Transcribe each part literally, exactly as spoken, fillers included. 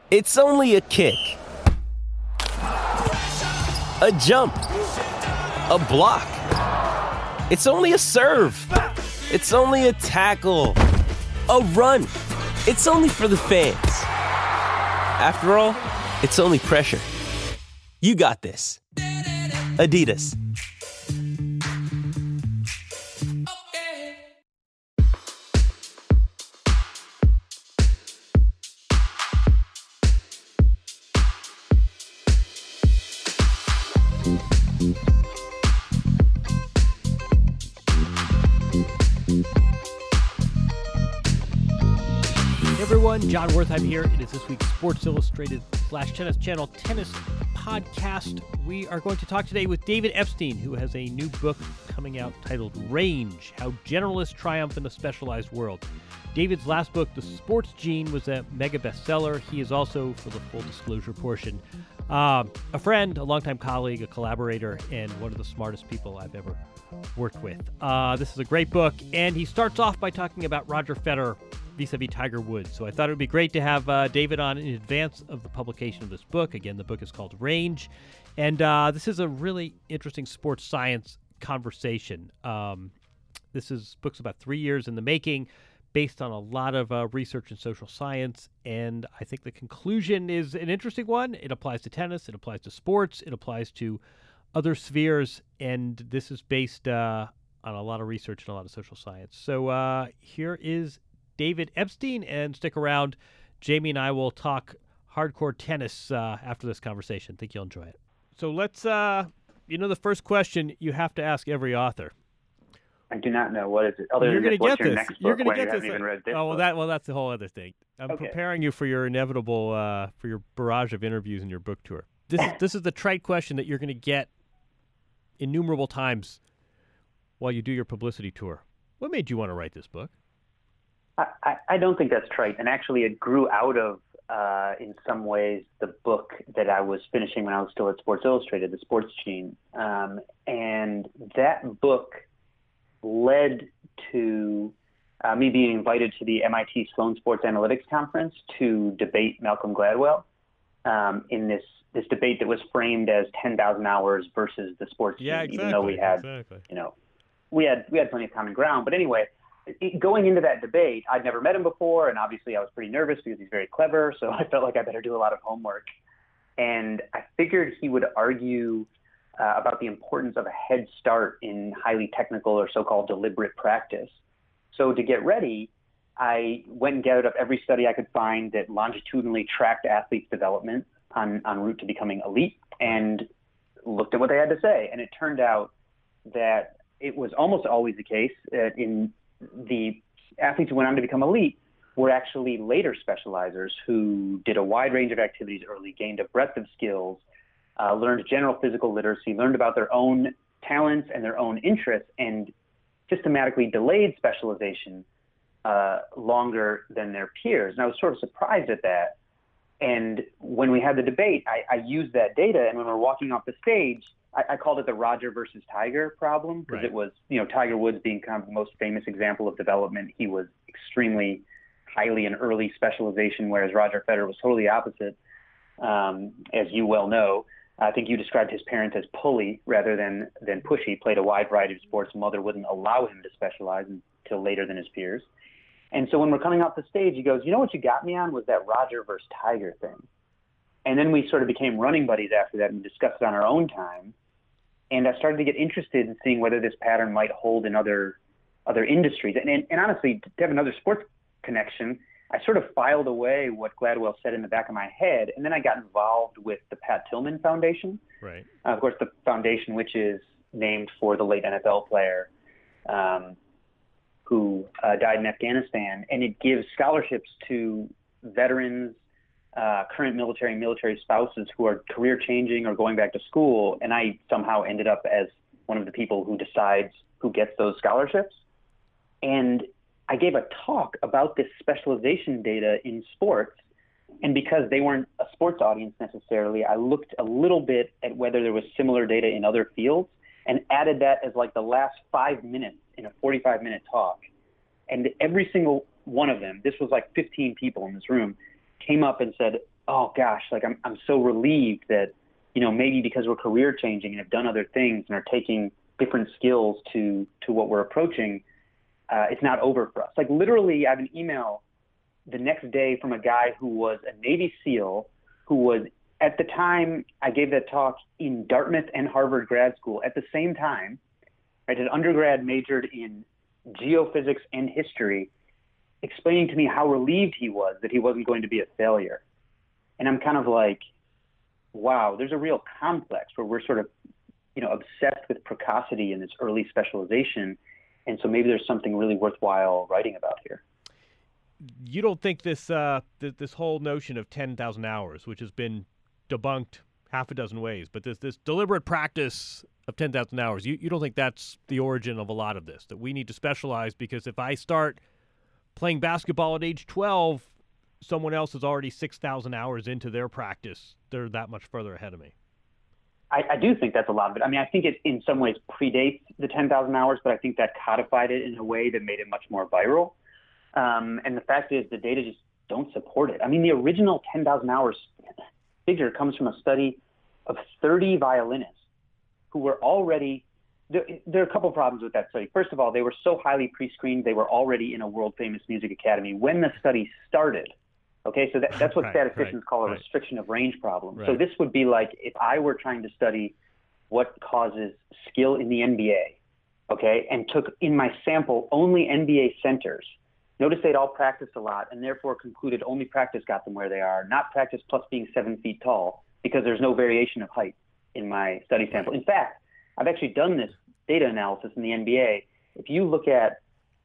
It's only a kick, a jump, a block. It's only a serve. It's only a tackle, a run. It's only for the fans. After all, it's only pressure. You got this. Adidas. Everyone, John Wertheim here. It is this week's Sports Illustrated slash Tennis Channel Tennis Podcast. We are going to talk today with David Epstein, who has a new book coming out titled Range, How Generalists Triumph in the Specialized World. David's last book, The Sports Gene, was a mega bestseller. He is also, for the full disclosure portion, uh, a friend, a longtime colleague, a collaborator, and one of the smartest people I've ever worked with. Uh, this is a great book, and he starts off by talking about Roger Federer vis-a-vis Tiger Woods. So I thought it would be great to have uh, David on in advance of the publication of this book. Again, the book is called Range, and uh, this is a really interesting sports science conversation. Um, this is book's about three years in the making, based on a lot of uh, research in social science, and I think the conclusion is an interesting one. It applies to tennis, it applies to sports, it applies to other spheres, and this is based uh, on a lot of research and a lot of social science. So uh, here is David Epstein, and stick around. Jamie and I will talk hardcore tennis uh, after this conversation. I think you'll enjoy it. So let's, uh, you know, the first question you have to ask every author. I do not know. What is it? Other You're than going to get your this. Next You're book going to get you this. haven't even read this oh well, book. that well, that's the whole other thing. I'm okay. preparing you for your inevitable, uh, for your barrage of interviews in your book tour. This is this is the trite question that you're going to get innumerable times while you do your publicity tour. What made you want to write this book? I, I don't think that's trite. And actually, it grew out of, uh, in some ways, the book that I was finishing when I was still at Sports Illustrated, The Sports Gene. Um, and that book led to uh, me being invited to the M I T Sloan Sports Analytics Conference to debate Malcolm Gladwell um, in this, this debate that was framed as ten thousand hours versus the Sports yeah, Gene, exactly, even though we had, exactly. you know, we had, we had plenty of common ground. But anyway, It, going into that debate, I'd never met him before, and obviously I was pretty nervous because he's very clever, so I felt like I better do a lot of homework. And I figured he would argue uh, about the importance of a head start in highly technical or so-called deliberate practice. So to get ready, I went and gathered up every study I could find that longitudinally tracked athletes' development on, en route to becoming elite, and looked at what they had to say. And it turned out that it was almost always the case that in the athletes who went on to become elite were actually later specializers who did a wide range of activities early, gained a breadth of skills, uh, learned general physical literacy, learned about their own talents and their own interests, and systematically delayed specialization uh, longer than their peers. And I was sort of surprised at that. And when we had the debate, I, I used that data, and when we were walking off the stage, I, I called it the Roger versus Tiger problem, because right. it was, you know, Tiger Woods being kind of the most famous example of development. He was extremely highly in early specialization, whereas Roger Federer was totally opposite, um, as you well know. I think you described his parents as pulley rather than, than pushy. He played a wide variety of sports. Mother wouldn't allow him to specialize until later than his peers. And so when we're coming off the stage, he goes, you know what you got me on was that Roger versus Tiger thing. And then we sort of became running buddies after that and discussed it on our own time. And I started to get interested in seeing whether this pattern might hold in other other industries. And, and, and honestly, to have another sports connection, I sort of filed away what Gladwell said in the back of my head. And then I got involved with the Pat Tillman Foundation. Right. Uh, of course, the foundation, which is named for the late N F L player um, who uh, died in Afghanistan. And it gives scholarships to veterans, Uh, current military and military spouses who are career changing or going back to school. And I somehow ended up as one of the people who decides who gets those scholarships. And I gave a talk about this specialization data in sports. And because they weren't a sports audience necessarily, I looked a little bit at whether there was similar data in other fields and added that as like the last five minutes in a forty-five minute talk. And every single one of them, this was like fifteen people in this room, came up and said, oh gosh, like I'm I'm so relieved that, you know, maybe because we're career changing and have done other things and are taking different skills to to what we're approaching, uh, it's not over for us. Like literally, I have an email the next day from a guy who was a Navy SEAL, who was at the time I gave that talk in Dartmouth and Harvard grad school at the same time. Right, an undergrad majored in geophysics and history, explaining to me how relieved he was that he wasn't going to be a failure. And I'm kind of like, wow, there's a real complex where we're sort of, you know, obsessed with precocity and this early specialization. And so maybe there's something really worthwhile writing about here. You don't think this uh, th- this whole notion of ten thousand hours, which has been debunked half a dozen ways, but this this deliberate practice of ten thousand hours, you, you don't think that's the origin of a lot of this, that we need to specialize because if I start playing basketball at age twelve, someone else is already six thousand hours into their practice. They're that much further ahead of me. I, I do think that's a lot of it. I mean, I think it in some ways predates the ten thousand hours, but I think that codified it in a way that made it much more viral. Um, and the fact is the data just don't support it. I mean, the original ten thousand hours figure comes from a study of thirty violinists who were already, there, there are a couple problems with that study. First of all, they were so highly pre-screened, they were already in a world-famous music academy when the study started. Okay, so that, that's what right, statisticians right, call a right. restriction of range problem. Right. So this would be like if I were trying to study what causes skill in the N B A, okay, and took in my sample only N B A centers. Notice they'd all practiced a lot and therefore concluded only practice got them where they are, not practice plus being seven feet tall, because there's no variation of height in my study sample. In fact, I've actually done this data analysis in the N B A. If you look at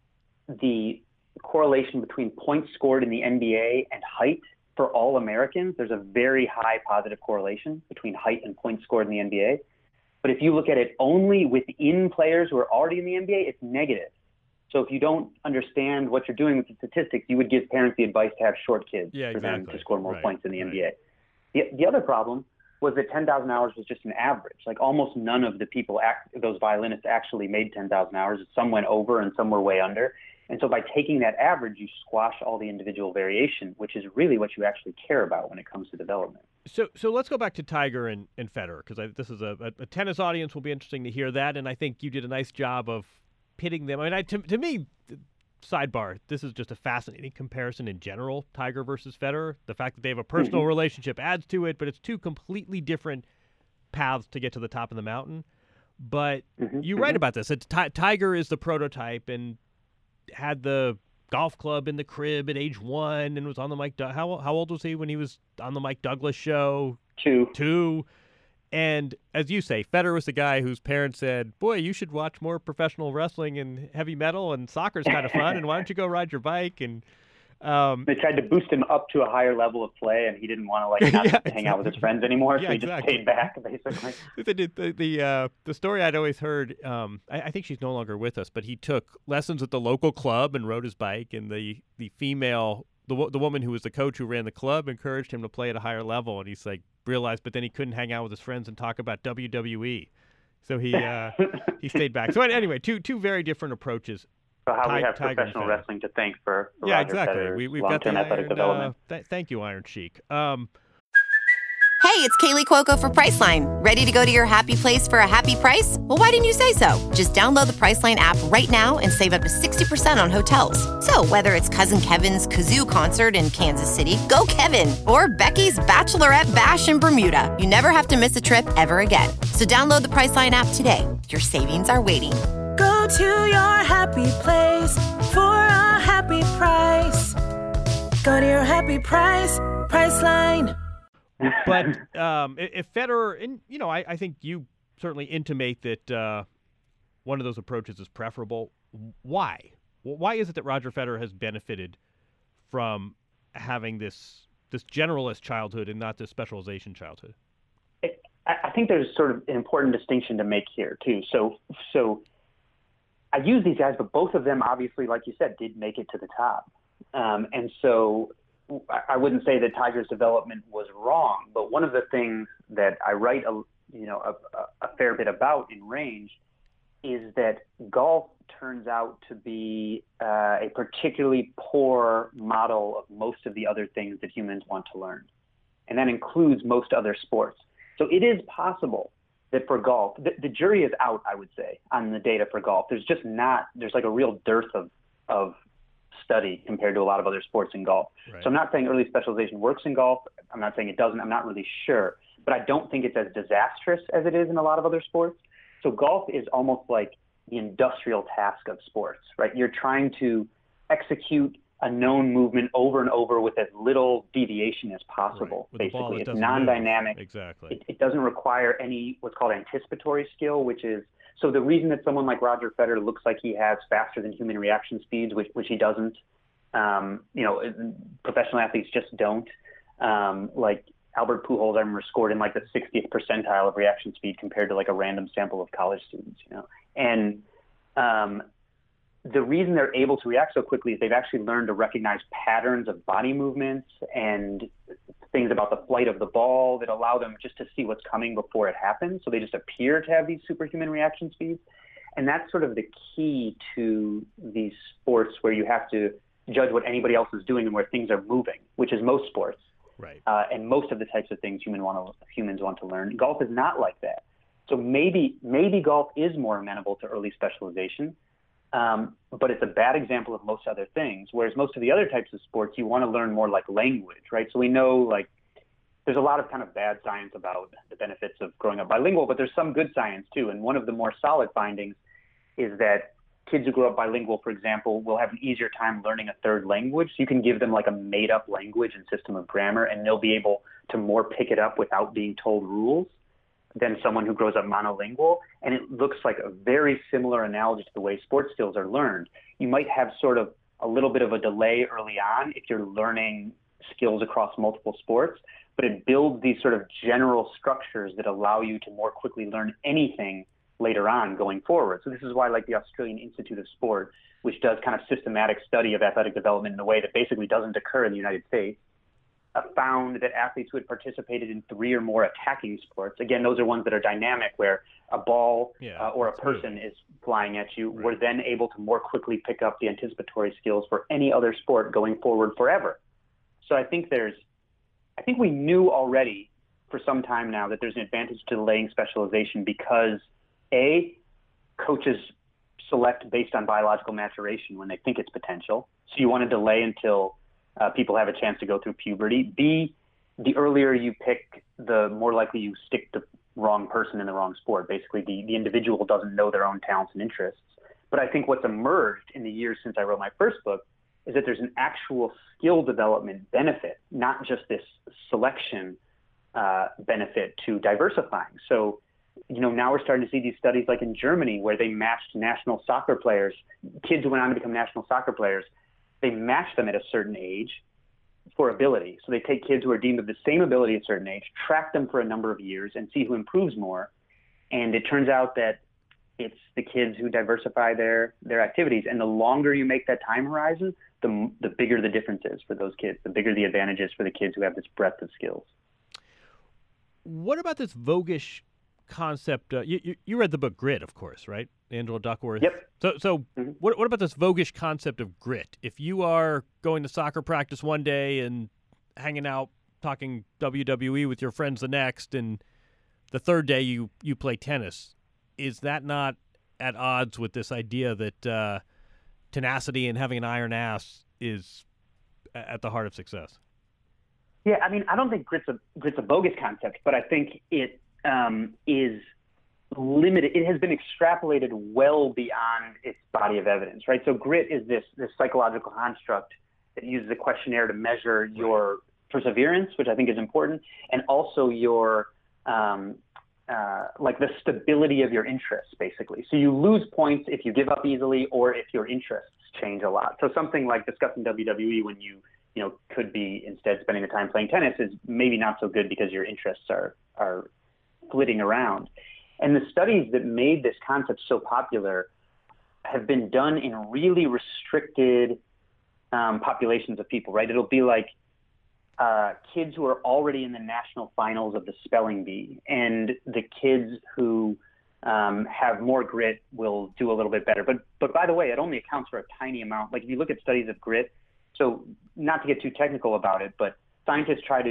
the correlation between points scored in the N B A and height for all Americans, there's a very high positive correlation between height and points scored in the N B A. But if you look at it only within players who are already in the N B A, it's negative. So if you don't understand what you're doing with the statistics, you would give parents the advice to have short kids yeah, for exactly. them to score more right. points in the right. N B A. The, the other problem was that ten thousand hours was just an average. Like almost none of the people, act, those violinists actually made ten thousand hours. Some went over and some were way under. And so by taking that average, you squash all the individual variation, which is really what you actually care about when it comes to development. So so let's go back to Tiger and, and Federer, because this is a, a, a tennis audience will be interesting to hear that. And I think you did a nice job of pitting them. I mean, I, to, to me, sidebar, this is just a fascinating comparison in general, Tiger versus Federer. The fact that they have a personal mm-hmm. relationship adds to it, but it's two completely different paths to get to the top of the mountain. But mm-hmm. you mm-hmm. write about this. It's, T- Tiger is the prototype and had the golf club in the crib at age one and was on the Mike. Du- how how old was he when he was on the Mike Douglas show? Two. Two. And as you say, Federer was the guy whose parents said, boy, you should watch more professional wrestling and heavy metal, and soccer's kind of fun, and why don't you go ride your bike? And um, they tried to boost him up to a higher level of play, and he didn't want to like not yeah, hang exactly. out with his friends anymore, yeah, so he exactly. just stayed back, basically. the the the, uh, the story I'd always heard, um, I, I think she's no longer with us, but he took lessons at the local club and rode his bike, and the, the female, the the woman who was the coach who ran the club encouraged him to play at a higher level, and he's like, realized, but then he couldn't hang out with his friends and talk about W W E, so he uh, he stayed back. So anyway, two two very different approaches. So how Ti- we have Tiger professional wrestling to thank for, for yeah, Roger exactly. Federer's We, we've got long-term the athletic iron, development. Uh, th- thank you, Iron Sheik. Um, Hey, it's Kaylee Cuoco for Priceline. Ready to go to your happy place for a happy price? Well, why didn't you say so? Just download the Priceline app right now and save up to sixty percent on hotels. So whether it's Cousin Kevin's Kazoo Concert in Kansas City, go Kevin, or Becky's Bachelorette Bash in Bermuda, you never have to miss a trip ever again. So download the Priceline app today. Your savings are waiting. Go to your happy place for a happy price. Go to your happy price, Priceline. But um, if Federer, and you know, I, I think you certainly intimate that uh, one of those approaches is preferable. Why? Why is it that Roger Federer has benefited from having this this generalist childhood and not this specialization childhood? I think there's sort of an important distinction to make here too. So, so I use these guys, but both of them, obviously, like you said, did make it to the top, um, and so. I wouldn't say that Tiger's development was wrong, but one of the things that I write, a, you know, a, a fair bit about in Range is that golf turns out to be uh, a particularly poor model of most of the other things that humans want to learn. and that includes most other sports. So it is possible that for golf, the, the jury is out, I would say, on the data for golf. There's just not, there's like a real dearth of, of study compared to a lot of other sports in golf. Right. So I'm not saying early specialization works in golf. I'm not saying it doesn't. I'm not really sure. But I don't think it's as disastrous as it is in a lot of other sports. So golf is almost like the industrial task of sports, right? You're trying to execute a known movement over and over with as little deviation as possible, right. basically. It's doesn't non-dynamic. Move. Exactly. It, it doesn't require any what's called anticipatory skill, which is, so the reason that someone like Roger Federer looks like he has faster than human reaction speeds, which, which he doesn't, um, you know, professional athletes just don't. Um, like Albert Pujols, I remember, scored in like the sixtieth percentile of reaction speed compared to like a random sample of college students, you know. And um, the reason they're able to react so quickly is they've actually learned to recognize patterns of body movements and things about the flight of the ball that allow them just to see what's coming before it happens. So they just appear to have these superhuman reaction speeds. And that's sort of the key to these sports where you have to judge what anybody else is doing and where things are moving, which is most sports. Right. Uh, and most of the types of things human want to, humans want to learn. Golf is not like that. So maybe maybe golf is more amenable to early specialization, um, but it's a bad example of most other things. Whereas most of the other types of sports, you want to learn more like language, right? So we know like there's a lot of kind of bad science about the benefits of growing up bilingual, but there's some good science too. And one of the more solid findings is that kids who grow up bilingual, for example, will have an easier time learning a third language. So you can give them like a made-up language and system of grammar, and they'll be able to more pick it up without being told rules than someone who grows up monolingual. And it looks like a very similar analogy to the way sports skills are learned. You might have sort of a little bit of a delay early on if you're learning skills across multiple sports, but it builds these sort of general structures that allow you to more quickly learn anything later on going forward. So this is why like the Australian Institute of Sport, which does kind of systematic study of athletic development in a way that basically doesn't occur in the United States, uh, found that athletes who had participated in three or more attacking sports, again, those are ones that are dynamic where a ball yeah, uh, or a person moving. is flying at you, right. were then able to more quickly pick up the anticipatory skills for any other sport going forward forever. So I think there's, I think we knew already for some time now that there's an advantage to delaying specialization because A, coaches select based on biological maturation when they think it's potential. So you want to delay until uh, people have a chance to go through puberty. B, the earlier you pick, the more likely you stick the wrong person in the wrong sport. Basically, the, the individual doesn't know their own talents and interests. But I think what's emerged in the years since I wrote my first book is that there's an actual skill development benefit, not just this selection uh, benefit to diversifying. So you know, now we're starting to see these studies like in Germany where they matched national soccer players, kids who went on to become national soccer players, they match them at a certain age for ability. So they take kids who are deemed of the same ability at a certain age, track them for a number of years and see who improves more. And it turns out that it's the kids who diversify their, their activities. And the longer you make that time horizon, the, the bigger the difference is for those kids, the bigger the advantage is for the kids who have this breadth of skills. What about this voguish concept? Uh, you, you you read the book Grit, of course, right? Angela Duckworth. Yep. So so Mm-hmm. what what about this voguish concept of grit? If you are going to soccer practice one day and hanging out talking W W E with your friends the next, and the third day you you play tennis, is that not at odds with this idea that uh, tenacity and having an iron ass is at the heart of success? Yeah, I mean, I don't think grit's a grit's a bogus concept, but I think it um, is limited. It has been extrapolated well beyond its body of evidence, right? So grit is this this psychological construct that uses a questionnaire to measure your perseverance, which I think is important, and also your um, uh, like the stability of your interests, basically. So you lose points if you give up easily or if your interests change a lot. So something like discussing W W E when you you know, could be instead spending the time playing tennis is maybe not so good because your interests are, are flitting around. And the studies that made this concept so popular have been done in really restricted um, populations of people, right? It'll be like uh, kids who are already in the national finals of the spelling bee, and the kids who um, have more grit will do a little bit better. But, but by the way, it only accounts for a tiny amount. Like if you look at studies of grit, so not to get too technical about it, but scientists try to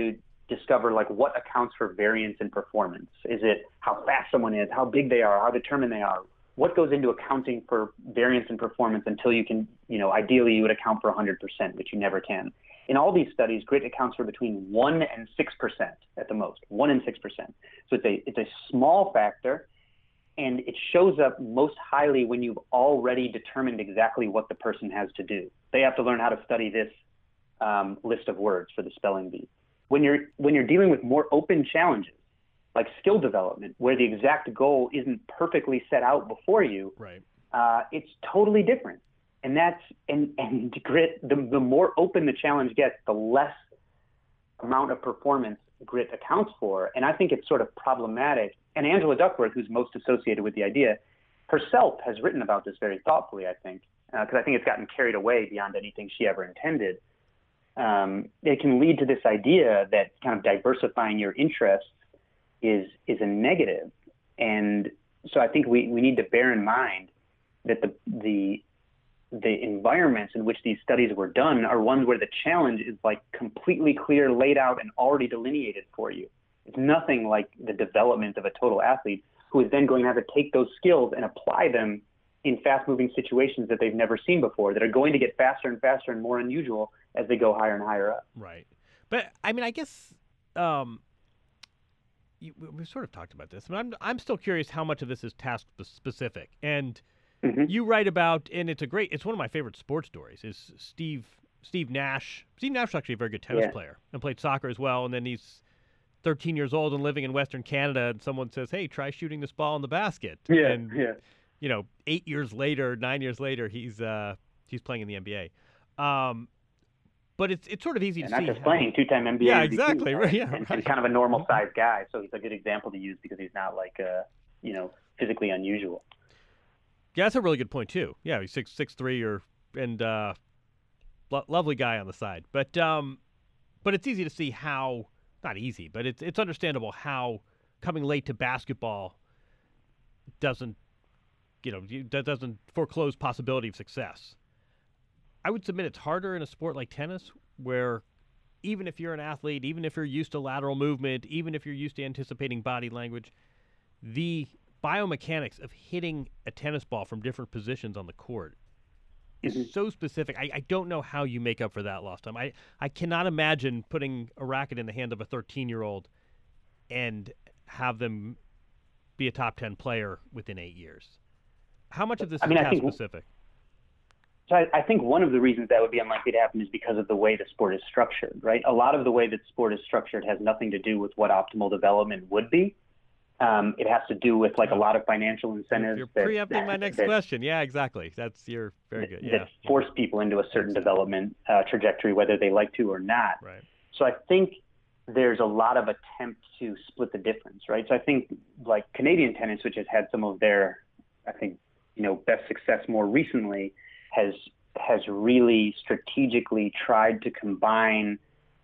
discover like what accounts for variance in performance. Is it how fast someone is, how big they are, how determined they are? What goes into accounting for variance in performance until you can, you know, ideally you would account for one hundred percent, which you never can. In all these studies, grit accounts for between one and six percent at the most, one and six percent. So it's a, it's a small factor, and it shows up most highly when you've already determined exactly what the person has to do. They have to learn how to study this um, list of words for the spelling bee. When you're, when you're dealing with more open challenges, like skill development, where the exact goal isn't perfectly set out before you, right. uh, it's totally different. And that's, and, and grit, the, the more open the challenge gets, the less amount of performance grit accounts for. And I think it's sort of problematic. And Angela Duckworth, who's most associated with the idea, herself has written about this very thoughtfully, I think, because uh, I think it's gotten carried away beyond anything she ever intended. Um, it can lead to this idea that kind of diversifying your interests is is a negative. And so I think we, we need to bear in mind that the the the environments in which these studies were done are ones where the challenge is like completely clear, laid out, and already delineated for you. It's nothing like the development of a total athlete who is then going to have to take those skills and apply them in fast-moving situations that they've never seen before, that are going to get faster and faster and more unusual as they go higher and higher up. Right. But, I mean, I guess um, you, we've sort of talked about this, but I'm, I'm still curious how much of this is task-specific. And mm-hmm. you write about, and it's a great, it's one of my favorite sports stories, is Steve Steve Nash. Steve Nash was actually a very good tennis yeah. player and played soccer as well, and then he's thirteen years old and living in Western Canada, and someone says, hey, try shooting this ball in the basket. Yeah, and, yeah. you know, eight years later, nine years later, he's uh, he's playing in the N B A. Um, but it's it's sort of easy and to not see. Not just playing, two-time N B A. Yeah, M V P, exactly. right? Yeah, and, right. and kind of a normal-sized guy, so he's a good example to use because he's not like, uh, you know, physically unusual. Yeah, that's a really good point too. Yeah, he's six six three or and uh, lo- lovely guy on the side. But um, but it's easy to see how. Not easy, but it's it's understandable how coming late to basketball doesn't, you know, that doesn't foreclose possibility of success. I would submit it's harder in a sport like tennis, where even if you're an athlete, even if you're used to lateral movement, even if you're used to anticipating body language, the biomechanics of hitting a tennis ball from different positions on the court is mm-hmm. so specific. I, I don't know how you make up for that lost time. I, I cannot imagine putting a racket in the hand of a thirteen-year-old and have them be a top ten player within eight years. How much of this I is mean, task think, specific? So I, I think one of the reasons that would be unlikely to happen is because of the way the sport is structured, right? A lot of the way that sport is structured has nothing to do with what optimal development would be. Um, it has to do with like a lot of financial incentives. You're that, preempting my next that, question. Yeah, exactly. That's you're very good. Yeah. That force people into a certain development uh, trajectory, whether they like to or not. Right. So I think there's a lot of attempt to split the difference, right? So I think like Canadian tennis, which has had some of their, I think, you know, best success more recently, has has really strategically tried to combine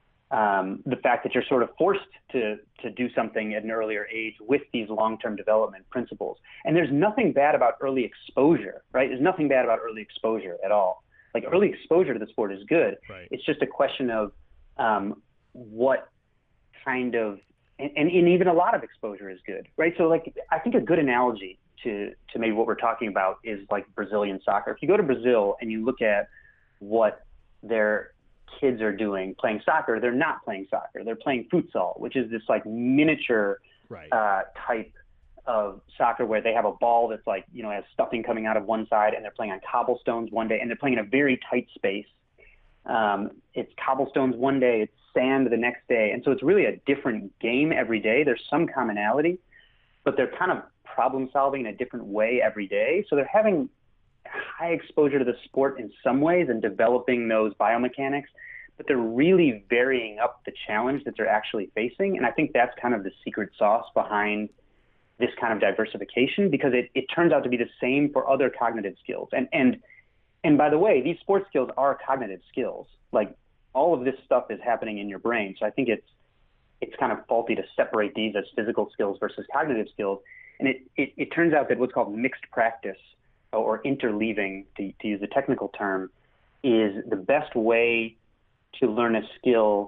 Um, the fact that you're sort of forced to to do something at an earlier age with these long-term development principles. And there's nothing bad about early exposure, right? There's nothing bad about early exposure at all. Like early exposure to the sport is good. Right. It's just a question of um, what kind of, and, and even a lot of exposure is good, right? So like, I think a good analogy to, to maybe what we're talking about is like Brazilian soccer. If you go to Brazil and you look at what their kids are doing playing soccer, they're not playing soccer. They're playing futsal, which is this like miniature right. uh, type of soccer where they have a ball that's like, you know, has stuffing coming out of one side, and they're playing on cobblestones one day, and they're playing in a very tight space. Um, it's cobblestones one day, it's sand the next day. And so it's really a different game every day. There's some commonality, but they're kind of problem solving in a different way every day. So they're having high exposure to the sport in some ways and developing those biomechanics, but they're really varying up the challenge that they're actually facing. And I think that's kind of the secret sauce behind this kind of diversification, because it, it turns out to be the same for other cognitive skills. And, and, and by the way, these sports skills are cognitive skills. Like all of this stuff is happening in your brain. So I think it's, it's kind of faulty to separate these as physical skills versus cognitive skills. And it, it, it turns out that what's called mixed practice, or interleaving, to, to use a technical term, is the best way to learn a skill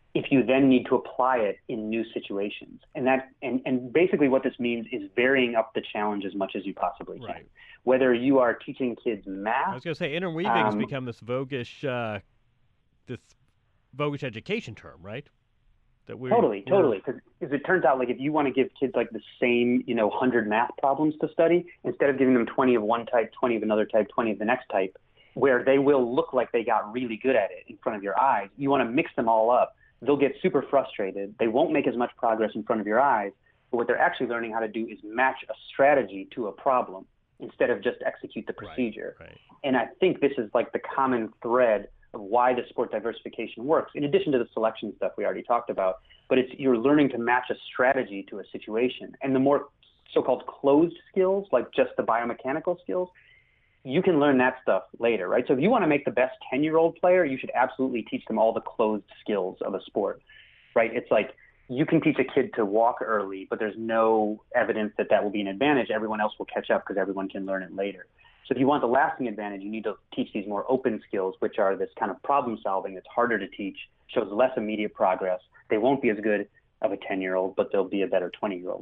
if you then need to apply it in new situations. And that and, and basically what this means is varying up the challenge as much as you possibly can. Right. Whether you are teaching kids math. I was going to say interweaving um, has become this voguish, uh, this voguish education term, right? That we're, totally, we're, totally. Because it turns out, like, if you want to give kids like the same, you know, one hundred math problems to study, instead of giving them twenty of one type, twenty of another type, twenty of the next type, where they will look like they got really good at it in front of your eyes, you want to mix them all up. They'll get super frustrated. They won't make as much progress in front of your eyes. But what they're actually learning how to do is match a strategy to a problem instead of just execute the procedure. Right, right. And I think this is like the common thread of why the sport diversification works, in addition to the selection stuff we already talked about. But it's you're learning to match a strategy to a situation. And the more so-called closed skills, like just the biomechanical skills, you can learn that stuff later, right? So if you want to make the best ten-year-old player, you should absolutely teach them all the closed skills of a sport, right? It's like you can teach a kid to walk early, but there's no evidence that that will be an advantage. Everyone else will catch up because everyone can learn it later. So if you want the lasting advantage, you need to teach these more open skills, which are this kind of problem solving that's harder to teach, shows less immediate progress. They won't be as good of a ten-year-old, but they'll be a better twenty-year-old.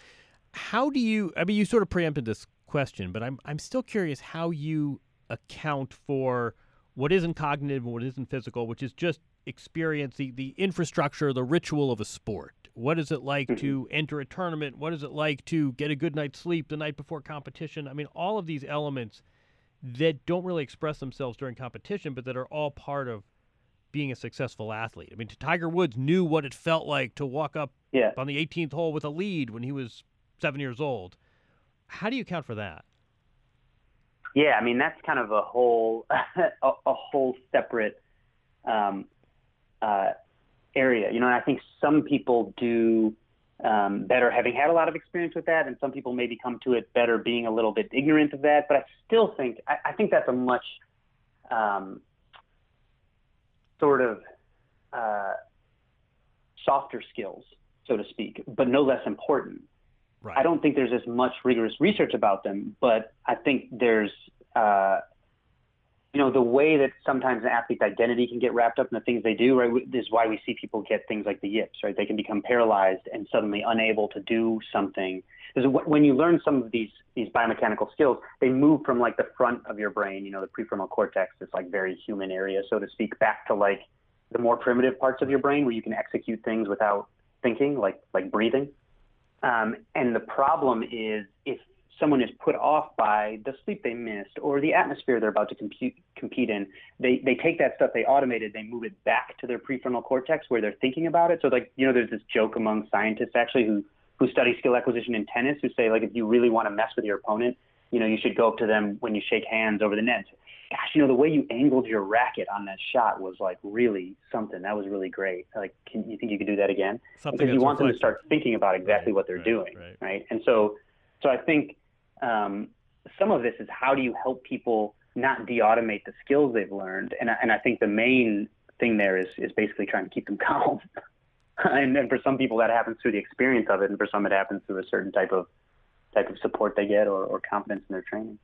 How do you, I mean, you sort of preempted this question, but I'm I'm still curious how you account for what isn't cognitive and what isn't physical, which is just experience, the, the infrastructure, the ritual of a sport. What is it like mm-hmm. to enter a tournament? What is it like to get a good night's sleep the night before competition? I mean, all of these elements that don't really express themselves during competition, but that are all part of being a successful athlete. I mean, Tiger Woods knew what it felt like to walk up yeah. on the eighteenth hole with a lead when he was seven years old. How do you account for that? Yeah, I mean, that's kind of a whole a, a whole separate um, uh, area. You know, and I think some people do um, better having had a lot of experience with that, and some people maybe come to it better being a little bit ignorant of that. But I still think I, I think that's a much um, sort of uh, softer skills, so to speak, but no less important. Right. I don't think there's as much rigorous research about them, but I think there's, uh, you know, the way that sometimes an athlete's identity can get wrapped up in the things they do, right, is why we see people get things like the yips, right? They can become paralyzed and suddenly unable to do something. Because when you learn some of these these biomechanical skills, they move from like the front of your brain, you know, the prefrontal cortex, this like very human area, so to speak, back to like the more primitive parts of your brain where you can execute things without thinking, like like breathing. Um, and the problem is if someone is put off by the sleep they missed or the atmosphere they're about to compute, compete in, they, they take that stuff they automated, they move it back to their prefrontal cortex where they're thinking about it. So like, you know, there's this joke among scientists actually who, who study skill acquisition in tennis who say, like, if you really want to mess with your opponent, you know, you should go up to them when you shake hands over the net. Gosh, you know, the way you angled your racket on that shot was like really something. That was really great. Like, can you think you could do that again? Something because you want reflective. them to start thinking about exactly right, what they're right, doing, right. right? And so, so I think um, some of this is how do you help people not de-automate the skills they've learned, and I, and I think the main thing there is is basically trying to keep them calm. and then for some people that happens through the experience of it, and for some it happens through a certain type of type of support they get or, or confidence in their training.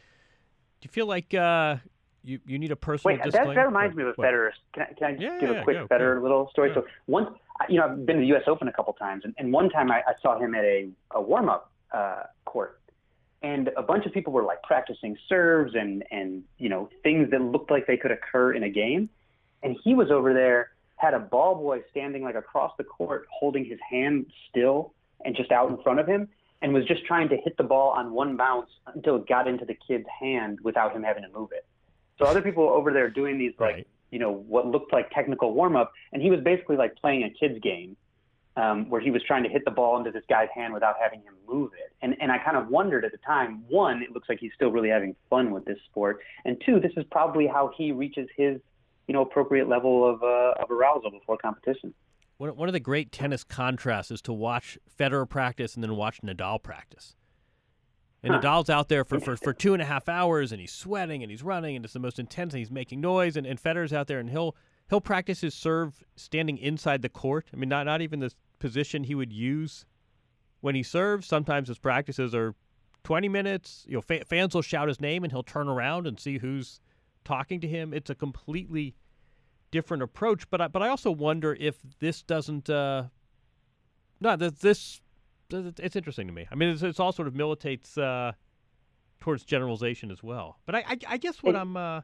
Do you feel like uh, you you need a personal Wait, disclaimer? that, that reminds me of a What? Federer. Can I, can I just Yeah, give yeah, a quick go, Federer go. little story? Yeah. So once, you know, I've been to the U S Open a couple times, and, and one time I, I saw him at a, a warm-up uh, court, and a bunch of people were like practicing serves and and you know things that looked like they could occur in a game, and he was over there, had a ball boy standing like across the court, holding his hand still and just out in front of him, and was just trying to hit the ball on one bounce until it got into the kid's hand without him having to move it. So other people were over there doing these like, Right. you know, what looked like technical warm-up, and he was basically like playing a kid's game um, where he was trying to hit the ball into this guy's hand without having him move it. And and I kind of wondered at the time, one, it looks like he's still really having fun with this sport, and two, this is probably how he reaches his, you know, appropriate level of uh, of arousal before competition. One one of the great tennis contrasts is to watch Federer practice and then watch Nadal practice. And Huh. Nadal's out there for, for, for two and a half hours, and he's sweating, and he's running, and it's the most intense, and he's making noise, and, and Federer's out there, and he'll he'll practice his serve standing inside the court. I mean, not not even the position he would use when he serves. Sometimes his practices are twenty minutes. You know, fa- fans will shout his name, and he'll turn around and see who's talking to him. It's a completely different approach, but I, but I also wonder if this doesn't. Uh, no, this, this it's interesting to me. I mean, it's, it's all sort of militates uh, towards generalization as well. But I, I, I guess what I'm. Uh,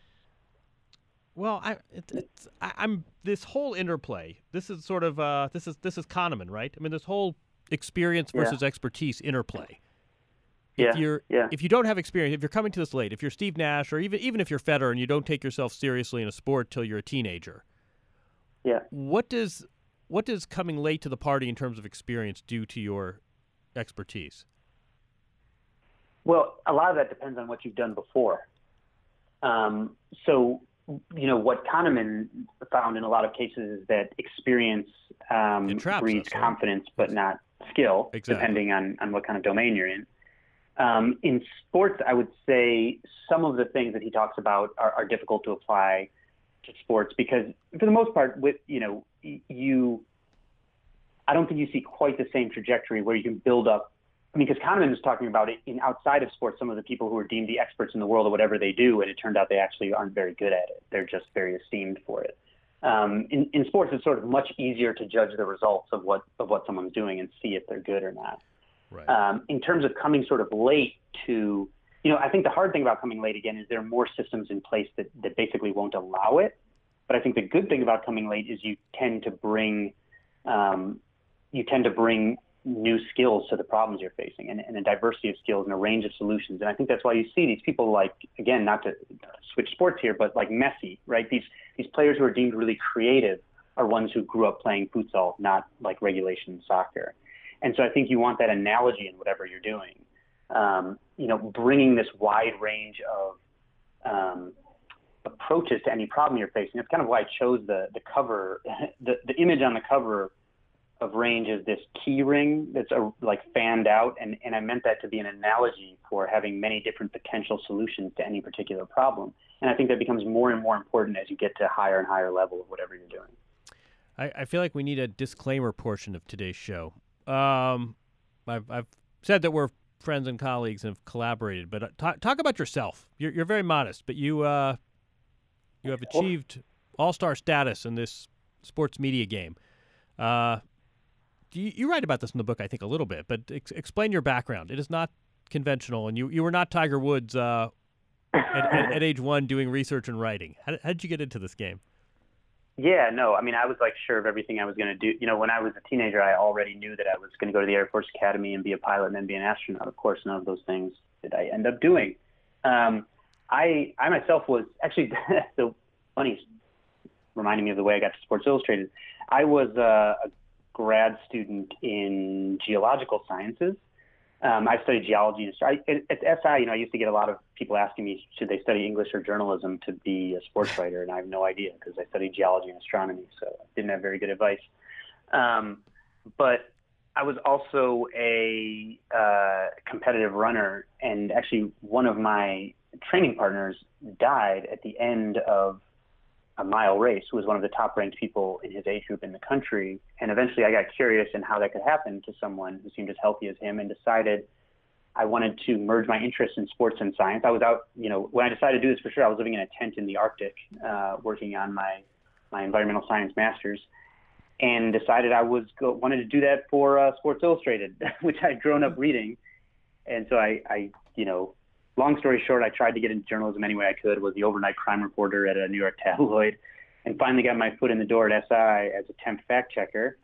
well, I, it, it's, I, I'm this whole interplay. This is sort of uh, this is this is Kahneman, right? I mean, this whole experience versus yeah. expertise interplay. Yeah, if you're yeah. if you don't have experience, if you're coming to this late, if you're Steve Nash, or even even if you're Federer and you don't take yourself seriously in a sport till you're a teenager, yeah. What does what does coming late to the party in terms of experience do to your expertise? Well, a lot of that depends on what you've done before. Um, so, you know, what Kahneman found in a lot of cases is that experience um, breeds us, confidence, right? But not skill, exactly. Depending on, on what kind of domain you're in. Um, in sports, I would say some of the things that he talks about are, are difficult to apply to sports because, for the most part, with you know, you, I don't think you see quite the same trajectory where you can build up. I mean, because Kahneman was talking about it in outside of sports, some of the people who are deemed the experts in the world or whatever they do, and it turned out they actually aren't very good at it. They're just very esteemed for it. Um, in, in sports, it's sort of much easier to judge the results of what of what someone's doing and see if they're good or not. Right. Um, in terms of coming sort of late to, you know, I think the hard thing about coming late again is there are more systems in place that, that basically won't allow it. But I think the good thing about coming late is you tend to bring, um, you tend to bring new skills to the problems you're facing and, and a diversity of skills and a range of solutions. And I think that's why you see these people like, again, not to switch sports here, but like Messi, right? These, these players who are deemed really creative are ones who grew up playing futsal, not like regulation soccer. And so I think you want that analogy in whatever you're doing, um, you know, bringing this wide range of um, approaches to any problem you're facing. That's kind of why I chose the the cover, the, the image on the cover of Range is this key ring that's a, like fanned out. And, and I meant that to be an analogy for having many different potential solutions to any particular problem. And I think that becomes more and more important as you get to higher and higher level of whatever you're doing. I, I feel like we need a disclaimer portion of today's show. Um, I've, I've said that we're friends and colleagues and have collaborated, but uh, talk, talk about yourself. You're, you're very modest, but you uh, you have achieved all-star status in this sports media game. Uh, you, you write about this in the book, I think, a little bit, but ex- explain your background. It is not conventional, and you, you were not Tiger Woods uh, at, at, at age one doing research and writing. How, how did you get into this game? Yeah, no, I mean, I was like sure of everything I was going to do. You know, when I was a teenager, I already knew that I was going to go to the Air Force Academy and be a pilot and then be an astronaut. Of course, none of those things did I end up doing. Um, I I myself was actually, so funny, reminding me of the way I got to Sports Illustrated. I was a, a grad student in geological sciences. Um, I studied geology and astronomy. At S I, you know, I used to get a lot of people asking me, should they study English or journalism to be a sports writer? And I have no idea because I studied geology and astronomy, so I didn't have very good advice. Um, but I was also a uh, competitive runner, and actually one of my training partners died at the end of a mile race, who was one of the top-ranked people in his age group in the country. And eventually I got curious in how that could happen to someone who seemed as healthy as him and decided I wanted to merge my interest in sports and science. I was out, you know, when I decided to do this for sure, I was living in a tent in the Arctic, uh, working on my, my environmental science master's, and decided I was go, wanted to do that for uh, Sports Illustrated, which I'd grown up reading. And so I, I, you know, long story short, I tried to get into journalism any way I could, was the overnight crime reporter at a New York tabloid, and finally got my foot in the door at S I as a temp fact checker.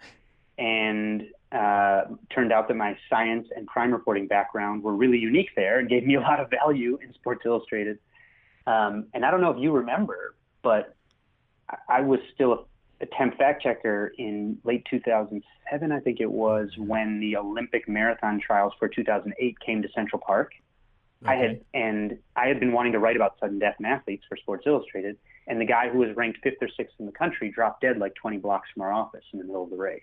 And uh, turned out that my science and crime reporting background were really unique there and gave me a lot of value in Sports Illustrated. Um, and I don't know if you remember, but I was still a, a temp fact checker in late two thousand seven, I think it was, when the Olympic marathon trials for two thousand eight came to Central Park. Okay. I had and I had been wanting to write about sudden death in athletes for Sports Illustrated, and the guy who was ranked fifth or sixth in the country dropped dead like twenty blocks from our office in the middle of the race.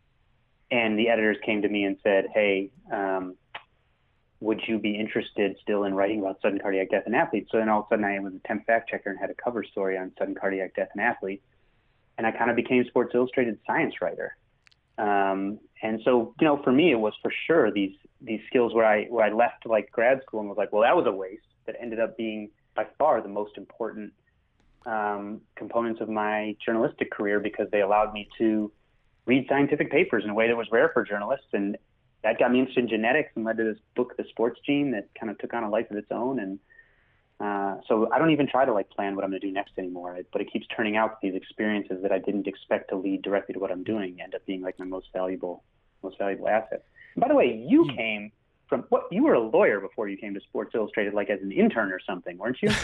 And the editors came to me and said, "Hey, um, would you be interested still in writing about sudden cardiac death in athletes?" So then all of a sudden I was a temp fact checker and had a cover story on sudden cardiac death in athletes, and I kind of became Sports Illustrated science writer. Um, and so, you know, for me, it was for sure these these skills where I where I left like grad school and was like, well, that was a waste. That ended up being by far the most important um, components of my journalistic career because they allowed me to read scientific papers in a way that was rare for journalists. And that got me interested in genetics and led to this book, The Sports Gene, that kind of took on a life of its own. And uh, so I don't even try to like plan what I'm going to do next anymore, but it keeps turning out these experiences that I didn't expect to lead directly to what I'm doing end up being like my most valuable, most valuable asset. And by the way, you mm. came from what? You were a lawyer before you came to Sports Illustrated, like as an intern or something, weren't you?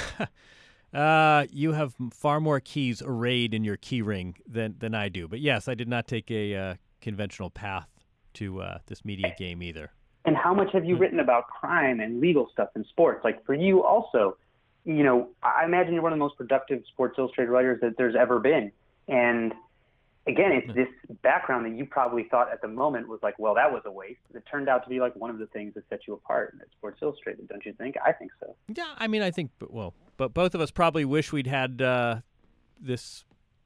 uh, you have far more keys arrayed in your key ring than than I do. But yes, I did not take a uh, conventional path to uh, this media game either. And how much have you written about crime and legal stuff in sports? Like for you also, you know, I imagine you're one of the most productive Sports Illustrated writers that there's ever been. And again, it's this background that you probably thought at the moment was like, well, that was a waste. It turned out to be like one of the things that set you apart at Sports Illustrated, don't you think? I think so. Yeah, I mean, I think, well, but both of us probably wish we'd had uh, this,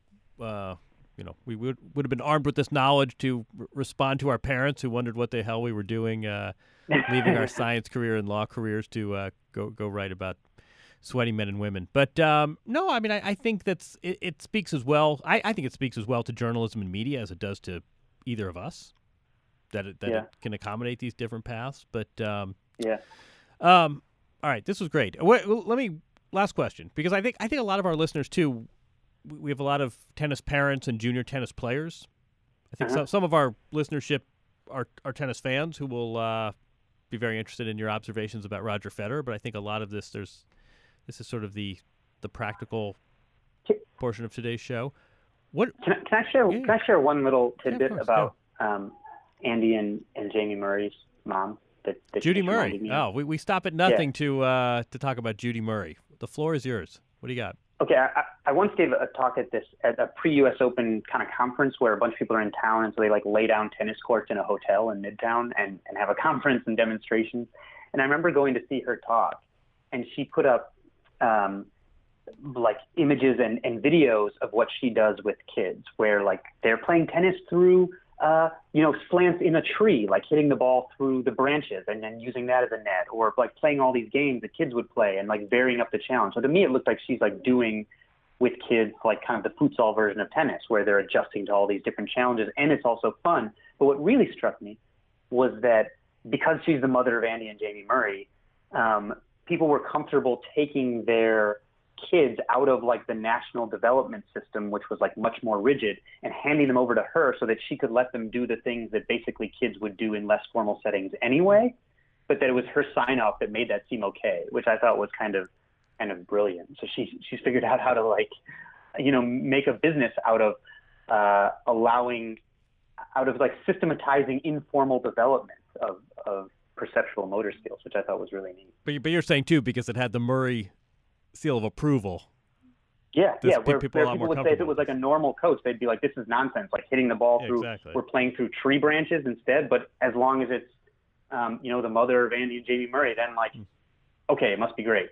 uh, you know, we would would have been armed with this knowledge to r- respond to our parents who wondered what the hell we were doing, uh, leaving our science career and law careers to uh, go go write about sweaty men and women. But um, no, I mean, I, I think that's it, it speaks as well. I, I think it speaks as well to journalism and media as it does to either of us, that it, that yeah. it can accommodate these different paths. But um, yeah. Um, all right, this was great. Wait, let me last question, because I think I think a lot of our listeners too. We have a lot of tennis parents and junior tennis players. I think uh-huh. some some of our listenership are are tennis fans who will uh, be very interested in your observations about Roger Federer. But I think a lot of this there's this is sort of the the practical portion of today's show. What can I, can I share? Yeah. Can I share one little tidbit yeah, about um, Andy and, and Jamie Murray's mom? That, that Judy Murray. Oh, we we stop at nothing yeah. to uh, to talk about Judy Murray. The floor is yours. What do you got? Okay, I, I once gave a talk at this at a pre-U S Open kind of conference where a bunch of people are in town, and so they like lay down tennis courts in a hotel in Midtown and, and have a conference and demonstrations. And I remember going to see her talk, and she put up um, like images and, and videos of what she does with kids, where like they're playing tennis through uh, you know slants in a tree, like hitting the ball through the branches and then using that as a net, or like playing all these games that kids would play and like varying up the challenge. So to me, it looked like she's like doing with kids like kind of the futsal version of tennis, where they're adjusting to all these different challenges, and it's also fun. But what really struck me was that because she's the mother of Andy and Jamie Murray, um, people were comfortable taking their kids out of like the national development system, which was like much more rigid, and handing them over to her so that she could let them do the things that basically kids would do in less formal settings anyway, but that it was her sign off that made that seem okay, which I thought was kind of kind of brilliant. So she she's figured out how to like, you know, make a business out of uh, allowing, out of like systematizing informal development of, of perceptual motor skills, which I thought was really neat. But, but you're saying too, because it had the Murray seal of approval. Yeah, this, yeah. Where people, where people would say if it was like a normal coach, they'd be like, "This is nonsense! Like hitting the ball yeah, through, exactly. We're playing through tree branches instead." But as long as it's, um, you know, the mother of Andy and Jamie Murray, then like, mm. okay, it must be great.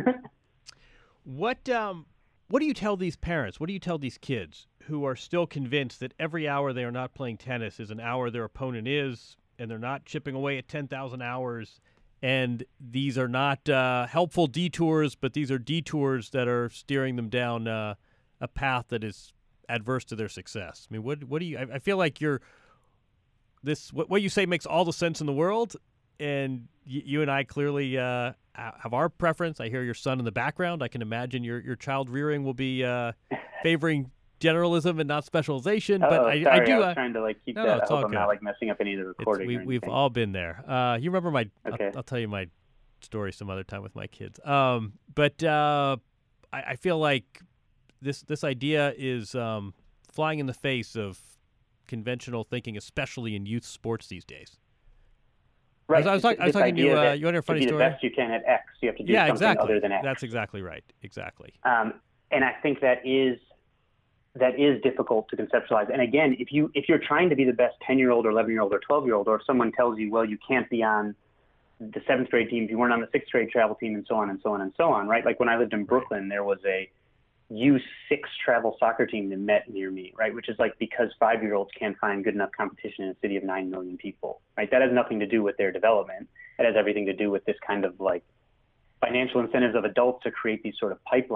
What um, what do you tell these parents? What do you tell these kids who are still convinced that every hour they are not playing tennis is an hour their opponent is, and they're not chipping away at ten thousand hours? And these are not uh, helpful detours, but these are detours that are steering them down uh, a path that is adverse to their success. I mean, what what do you? I, I feel like you're this. What, what you say makes all the sense in the world, and y- you and I clearly uh, have our preference. I hear your son in the background. I can imagine your your child rearing will be uh, favoring generalism and not specialization. Oh, but I, sorry, I do. I was uh, trying to like keep no, that. no, I it's hope all I'm good. not like messing up any of the recording. We, we've all been there. Uh, you remember my? Okay. I'll, I'll tell you my story some other time with my kids. Um, but uh, I, I feel like this this idea is um, flying in the face of conventional thinking, especially in youth sports these days. Right. I was, I was, I was talking to you. Uh, you want to hear a funny to be story? the best you can at X, you have to do yeah, something exactly. other than X. That's exactly right. Exactly. Um, and I think that is that is difficult to conceptualize. And again, if you if you're trying to be the best ten-year-old or eleven-year-old or twelve-year-old, or if someone tells you, well, you can't be on the seventh grade team if you weren't on the sixth grade travel team, and so on and so on and so on, right? Like when I lived in Brooklyn, there was a U six travel soccer team that met near me, right? Which is like because five-year-olds can't find good enough competition in a city of nine million people, right? That has nothing to do with their development. It has everything to do with this kind of like financial incentives of adults to create these sort of pipelines.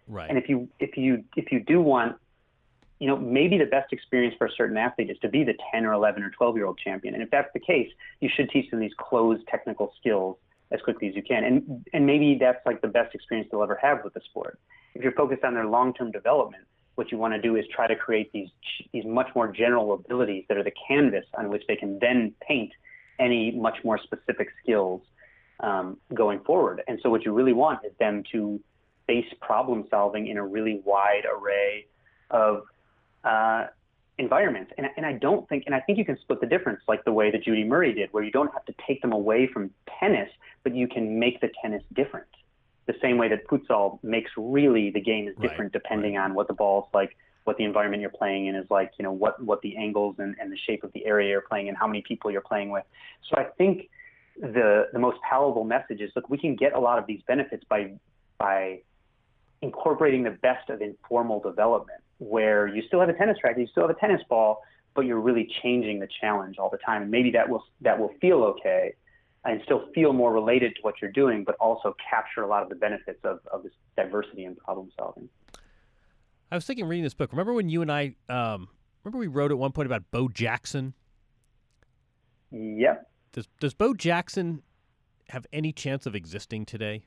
Right. And if you if you if you do want, you know, maybe the best experience for a certain athlete is to be the ten or eleven or twelve year old champion. And if that's the case, you should teach them these closed technical skills as quickly as you can. And and maybe that's like the best experience they'll ever have with the sport. If you're focused on their long-term development, what you want to do is try to create these these much more general abilities that are the canvas on which they can then paint any much more specific skills um, going forward. And so what you really want is them to face problem solving in a really wide array of uh, environments. And, and I don't think, and I think you can split the difference like the way that Judy Murray did, where you don't have to take them away from tennis, but you can make the tennis different. The same way that futsal makes really the game is different Right, depending right. on what the ball is like, what the environment you're playing in is like, you know, what, what the angles and, and the shape of the area you're playing in, how many people you're playing with. So I think the the most palatable message is, look, we can get a lot of these benefits by by incorporating the best of informal development, where you still have a tennis racket, you still have a tennis ball, but you're really changing the challenge all the time. And maybe that will that will feel okay and still feel more related to what you're doing, but also capture a lot of the benefits of, of this diversity in problem solving. I was thinking reading this book. Remember when you and I, um, remember we wrote at one point about Bo Jackson? Yep. Does Does Bo Jackson have any chance of existing today?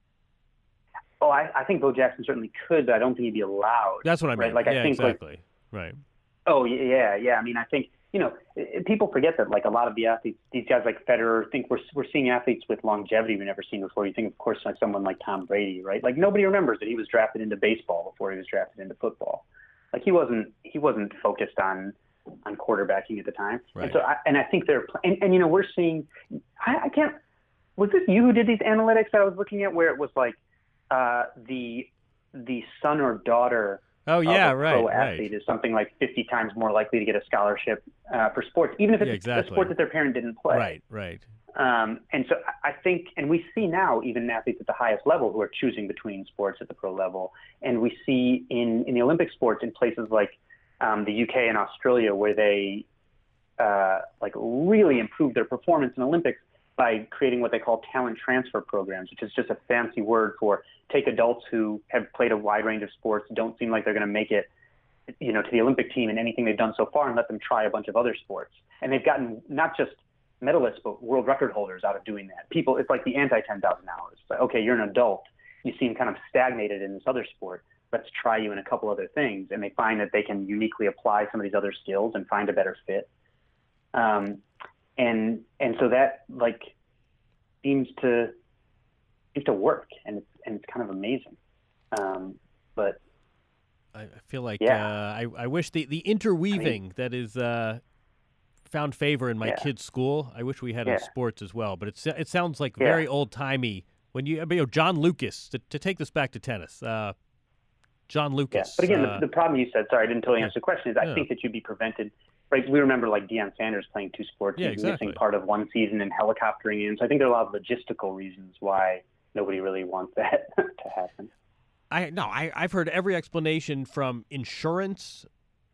Oh, I, I think Bo Jackson certainly could, but I don't think he'd be allowed. That's what I mean. Right? Like, yeah, I think, like, exactly. Right. Oh, yeah, yeah. I mean, I think, you know, people forget that, like, a lot of the athletes, these guys like Federer, think we're we're seeing athletes with longevity we've never seen before. You think, of course, like someone like Tom Brady, right? Like, nobody remembers that he was drafted into baseball before he was drafted into football. Like, he wasn't he wasn't focused on on quarterbacking at the time. Right. And so, I, and I think they're, and, and you know, we're seeing, I, I can't, was this you who did these analytics that I was looking at, where it was like uh, the the son or daughter Oh, yeah, of a right, pro right. athlete is something like fifty times more likely to get a scholarship uh, for sports, even if it's Yeah, exactly. a sport that their parent didn't play. Right, right. Um, and so I I think, and we see now even athletes at the highest level who are choosing between sports at the pro level. And we see in, in the Olympic sports in places like um, the U K and Australia, where they uh, like really improve their performance in Olympics by creating what they call talent transfer programs, which is just a fancy word for take adults who have played a wide range of sports, don't seem like they're going to make it, you know, to the Olympic team in anything they've done so far, and let them try a bunch of other sports. And they've gotten not just medalists, but world record holders out of doing that. People, it's like the anti ten thousand hours. It's like, okay, you're an adult. You seem kind of stagnated in this other sport. Let's try you in a couple other things. And they find that they can uniquely apply some of these other skills and find a better fit. Um, and and so that like seems to seems to work, and it's and it's kind of amazing. Um, but I I feel like Yeah. uh, I, I wish the, the interweaving that is uh, found favor in my Yeah. kids' school, I wish we had in Yeah. sports as well. But it's, it sounds like Yeah. very old-timey. When you, I mean, you know, John Lucas, to, to take this back to tennis, uh, John yeah. Lucas. But again, uh, the, the problem you said, sorry, I didn't totally yeah. answer the question, is I Yeah. think that you'd be prevented. Right, we remember like Deion Sanders playing two sports Yeah, and exactly. missing part of one season and helicoptering in. So I think there are a lot of logistical reasons why nobody really wants that to happen. I no, I, I've heard every explanation from insurance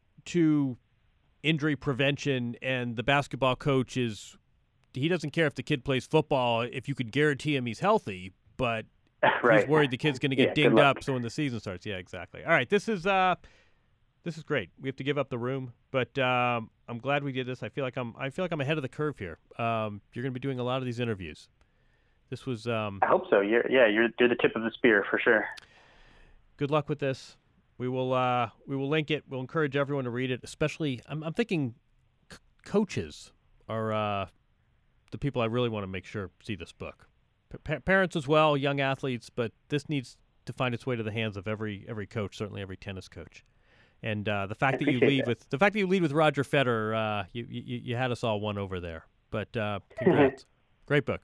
to injury prevention, and the basketball coach is he doesn't care if the kid plays football if you could guarantee him he's healthy, but Right. he's worried the kid's going to get Yeah, good dinged luck. up so when the season starts. Yeah, exactly. All right, this is uh this is great. We have to give up the room, but um, I'm glad we did this. I feel like I'm I feel like I'm ahead of the curve here. Um, you're going to be doing a lot of these interviews. This was um, I hope so. You're yeah, you're you're the tip of the spear for sure. good luck with this. We will uh, we will link it. We'll encourage everyone to read it. Especially, I'm, I'm thinking c- coaches are uh, the people I really want to make sure see this book. Pa- parents as well, young athletes, but this needs to find its way to the hands of every every coach, certainly every tennis coach. And uh, the fact I that you appreciate lead that. with the fact that you lead with Roger Federer, uh, you, you you had us all won over there. But uh, congrats, great book.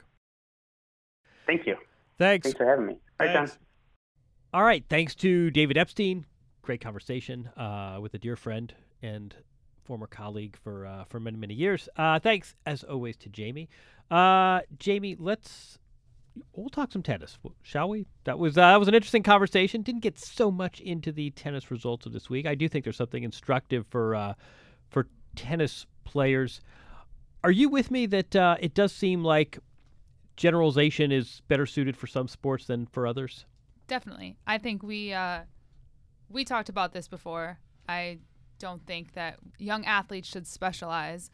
Thank you. Thanks. Thanks for having me. All right, John. Thanks. All right. Thanks to David Epstein. Great conversation uh, with a dear friend and former colleague for uh, for many, many years. Uh, thanks, as always, to Jamie. Uh, Jamie, let's we'll talk some tennis, shall we? That was uh, that was an interesting conversation. Didn't get so much into the tennis results of this week. I do think there's something instructive for uh, for tennis players. Are you with me that uh, it does seem like generalization is better suited for some sports than for others? Definitely. I think we uh, we talked about this before. I don't think that young athletes should specialize,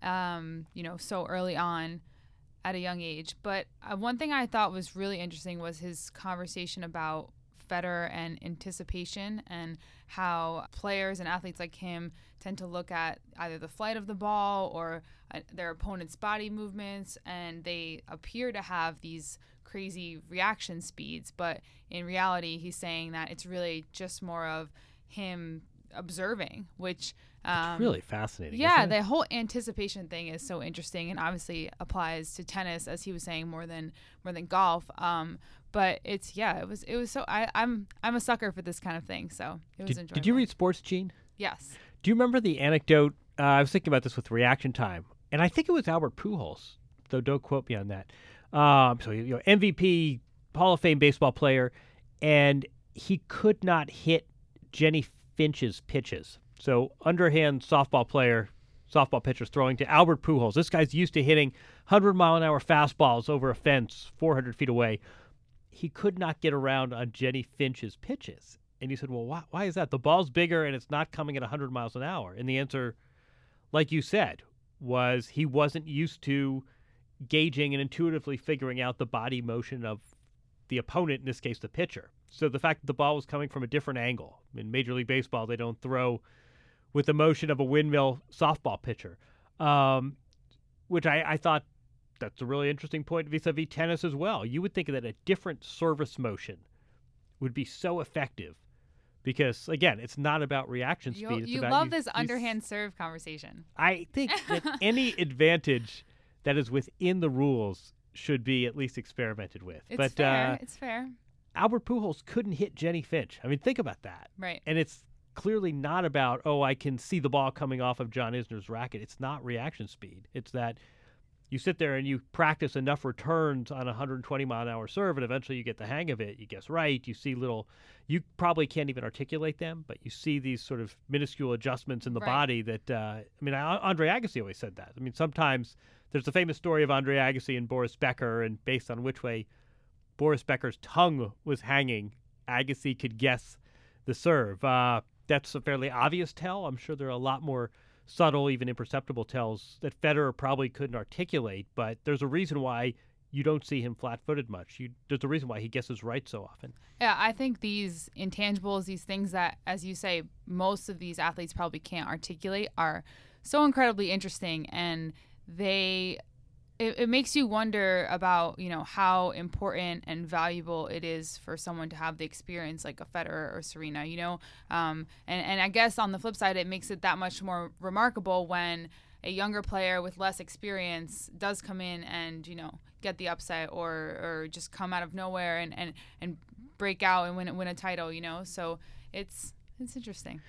um, you know, so early on at a young age. But uh, one thing I thought was really interesting was his conversation about Federer and anticipation, and how players and athletes like him tend to look at either the flight of the ball or uh, their opponent's body movements, and they appear to have these crazy reaction speeds. But in reality, he's saying that it's really just more of him observing, which um, it's really fascinating. Yeah, isn't it? the whole anticipation thing is so interesting, and obviously applies to tennis, as he was saying, more than more than golf. Um, but it's yeah, it was it was so I, I'm I'm a sucker for this kind of thing, so it was Did, enjoyable. did you read Sports Gene? Yes. Do you remember the anecdote? Uh, I was thinking about this with reaction time, and I think it was Albert Pujols, though don't quote me on that. Um, so, you know, M V P, Hall of Fame baseball player, and he could not hit Jenny Finch's pitches. So, underhand softball player, softball pitchers throwing to Albert Pujols. This guy's used to hitting one hundred mile an hour fastballs over a fence four hundred feet away. He could not get around on Jenny Finch's pitches. And you said, well, why, why is that? The ball's bigger and it's not coming at one hundred miles an hour. And the answer, like you said, was he wasn't used to gauging and intuitively figuring out the body motion of the opponent, in this case, the pitcher. So the fact that the ball was coming from a different angle. In Major League Baseball, they don't throw with the motion of a windmill softball pitcher, um, which I, I thought that's a really interesting point vis-a-vis tennis as well. You would think that a different service motion would be so effective because, again, it's not about reaction speed. You, it's you about love you, this you, underhand serve conversation. I think that any advantage that is within the rules should be at least experimented with. It's but fair. Uh, it's fair. Albert Pujols couldn't hit Jenny Finch. I mean, think about that. Right. And it's clearly not about, oh, I can see the ball coming off of John Isner's racket. It's not reaction speed. It's that you sit there and you practice enough returns on a one hundred twenty mile an hour serve, and eventually you get the hang of it. You guess right. You see little, you probably can't even articulate them, but you see these sort of minuscule adjustments in the Right. body that, uh, I mean, I, Andre Agassi always said that. I mean, sometimes there's the famous story of Andre Agassi and Boris Becker, and based on which way Boris Becker's tongue was hanging, Agassi could guess the serve. Uh, that's a fairly obvious tell. I'm sure there are a lot more subtle, even imperceptible tells that Federer probably couldn't articulate, but there's a reason why you don't see him flat-footed much. You, there's a reason why he guesses right so often. Yeah, I think these intangibles, these things that, as you say, most of these athletes probably can't articulate are so incredibly interesting, and they it, it makes you wonder about, you know, how important and valuable it is for someone to have the experience like a Federer or Serena, you know. Um, and, and I guess on the flip side, it makes it that much more remarkable when a younger player with less experience does come in and, you know, get the upset or, or just come out of nowhere and, and, and break out and win, win a title, you know. So it's it's interesting.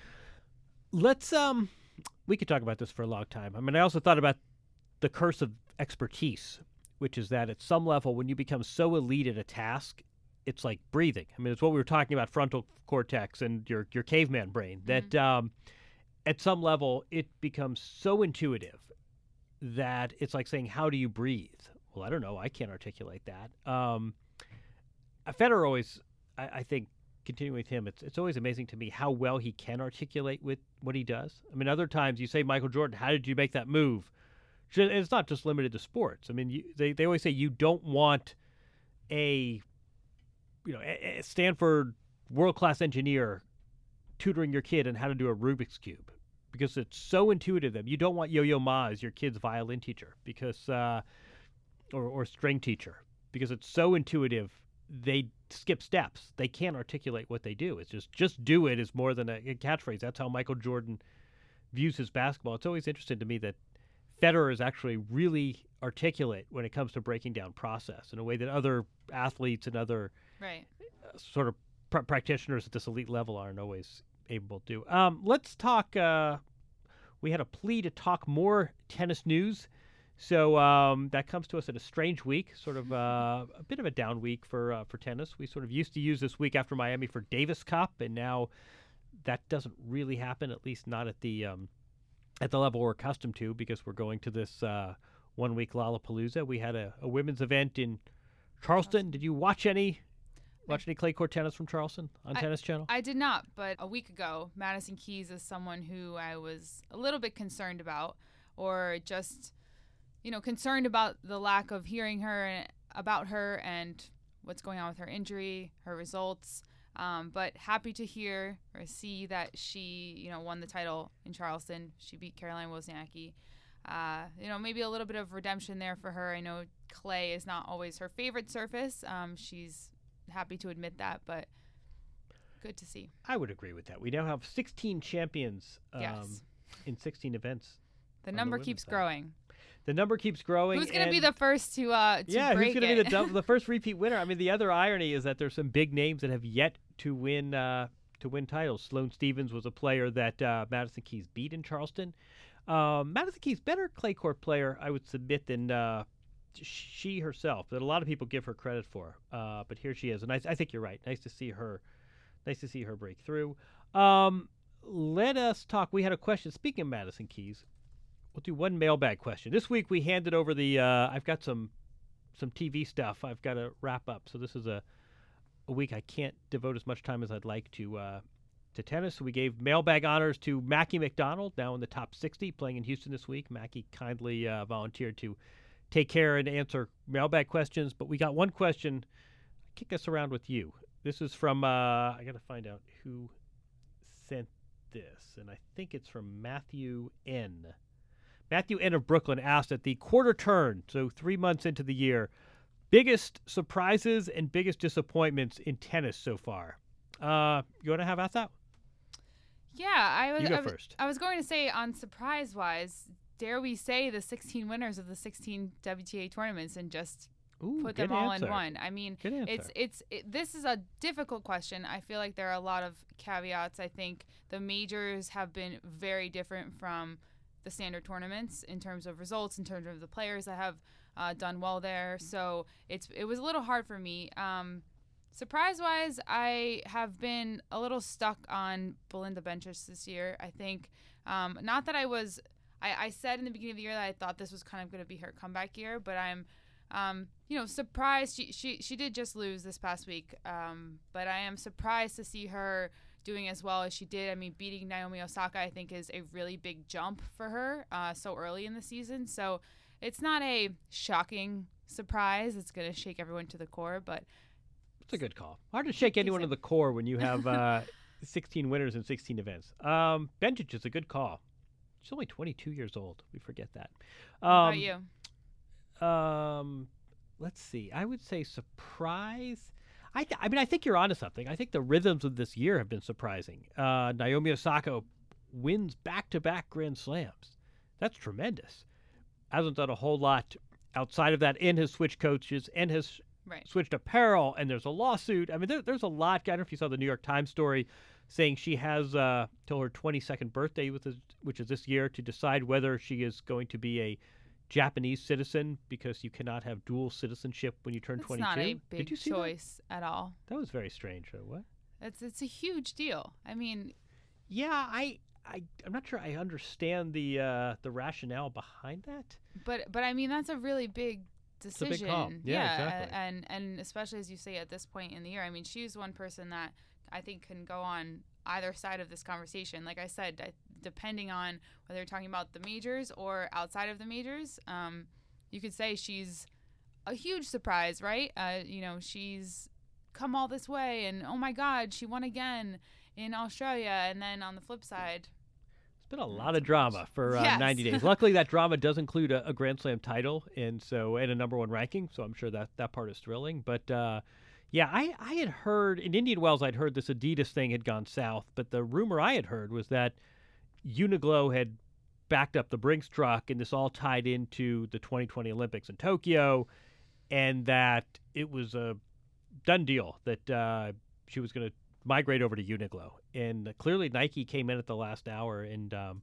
Let's, um, we could talk about this for a long time. I mean, I also thought about the curse of expertise, which is that at some level, when you become so elite at a task, it's like breathing. I mean, it's what we were talking about, frontal cortex and your, your caveman brain, that Mm-hmm. um, at some level, it becomes so intuitive that it's like saying, how do you breathe? Well, I don't know. I can't articulate that. Um, Federer always, I, I think, continuing with him, it's it's always amazing to me how well he can articulate with what he does. I mean, other times you say, Michael Jordan, how did you make that move? And it's not just limited to sports. I mean, you, they, they always say you don't want a, you know, a, a Stanford world-class engineer tutoring your kid on how to do a Rubik's Cube because it's so intuitive that you don't want Yo-Yo Ma as your kid's violin teacher because, uh, or, or string teacher, because it's so intuitive. They skip steps. They can't articulate what they do. It's just, just do it is more than a, a catchphrase. That's how Michael Jordan views his basketball. It's always interesting to me that Federer is actually really articulate when it comes to breaking down process in a way that other athletes and other Right. uh, sort of pr- practitioners at this elite level aren't always able to do. Um, let's talk. Uh, we had a plea to talk more tennis news. So um, that comes to us at a strange week, sort of uh, a bit of a down week for uh, for tennis. We sort of used to use this week after Miami for Davis Cup, and now that doesn't really happen, at least not at the um, at the level we're accustomed to, because we're going to this uh, one-week Lollapalooza. We had a, a women's event in Charleston. Did you watch any Watch any clay court tennis from Charleston on I, Tennis Channel? I did not, but a week ago, Madison Keys is someone who I was a little bit concerned about, or just, you know, concerned about the lack of hearing her and about her and what's going on with her injury, her results. Um, but happy to hear or see that she, you know, won the title in Charleston. She beat Caroline Wozniacki. Uh, you know, maybe a little bit of redemption there for her. I know clay is not always her favorite surface. Um, she's happy to admit that, but good to see. I would agree with that. We now have sixteen champions um, Yes. in sixteen events. The on number the keeps women's side. growing. The number keeps growing. Who's going to be and- the first to uh to yeah, break who's going to be it? the dub- the first repeat winner? I mean, the other irony is that there's some big names that have yet to win uh, to win titles. Sloane Stephens was a player that uh, Madison Keys beat in Charleston. Um, Madison Keys, better clay court player, I would submit, than uh, she herself. That a lot of people give her credit for. Uh, but here she is, and I, I think you're right. Nice to see her. Nice to see her break through. Um, let us talk. We had a question. Speaking of Madison Keys, we'll do one mailbag question. This week we handed over the. Uh, I've got some some T V stuff I've got to wrap up. So this is a a week I can't devote as much time as I'd like to uh, to tennis. So we gave mailbag honors to Mackie McDonald, now in the top sixty, playing in Houston this week. Mackie kindly uh, volunteered to take care and answer mailbag questions. But we got one question. Kick us around with you. This is from. Uh, I got to find out who sent this, and I think it's from Matthew N. Matthew N. of Brooklyn asked at the quarter turn, so three months into the year, biggest surprises and biggest disappointments in tennis so far. Uh, you want to have at that? Yeah, I was. You go I was, first. I was going to say on surprise wise, dare we say the sixteen winners of the sixteen W T A tournaments and just Ooh, put good them all answer. in one. I mean, Good answer. it's it's it, this is a difficult question. I feel like there are a lot of caveats. I think the majors have been very different from the standard tournaments in terms of results, in terms of the players that have uh, done well there. So it's it was a little hard for me. Um, surprise wise, I have been a little stuck on Belinda Bencic this year. I think um, not that I was. I, I said in the beginning of the year that I thought this was kind of going to be her comeback year, but I'm. Um, you know, surprised. She, she she did just lose this past week, um, but I am surprised to see her doing as well as she did. I mean, beating Naomi Osaka, I think, is a really big jump for her uh, so early in the season. So it's not a shocking surprise. It's going to shake everyone to the core, but It's a good call. Hard to shake anyone so. to the core when you have uh, sixteen winners in sixteen events. Um, Bencic is a good call. She's only twenty-two years old. We forget that. Um, what about you? Um, let's see. I would say surprise. I th- I mean, I think you're onto something. I think the rhythms of this year have been surprising. Uh, Naomi Osaka wins back-to-back Grand Slams. That's tremendous. Hasn't done a whole lot outside of that, and has switched coaches, and has Right. switched apparel, and there's a lawsuit. I mean, there, there's a lot. I don't know if you saw the New York Times story saying she has uh, till her twenty-second birthday, with this, which is this year, to decide whether she is going to be a Japanese citizen, because you cannot have dual citizenship when you turn It's twenty-two. not a Did big you see choice at all. that? That was very strange. Uh, what? It's it's a huge deal. I mean, Yeah, I, I, I'm not sure I understand the uh, the rationale behind that. But but I mean that's a really big a decision. big call. Yeah, exactly. a- and and especially as you say at this point in the year. I mean, she's one person that I think can go on either side of this conversation. Like I said, I, depending on whether you're talking about the majors or outside of the majors, um, you could say she's a huge surprise, right? Uh, you know, she's come all this way, and oh my God, she won again in Australia. And then on the flip side, It's been a lot of drama for uh, Yes. ninety days. Luckily, that drama does include a, a Grand Slam title, and so and a number one ranking. So I'm sure that that part is thrilling. But uh, yeah, I, I had heard in Indian Wells, I'd heard this Adidas thing had gone south. But the rumor I had heard was that Uniqlo had backed up the Brinks truck, and this all tied into the twenty twenty Olympics in Tokyo, and that it was a done deal that uh, she was going to migrate over to Uniqlo. And uh, clearly Nike came in at the last hour, and um,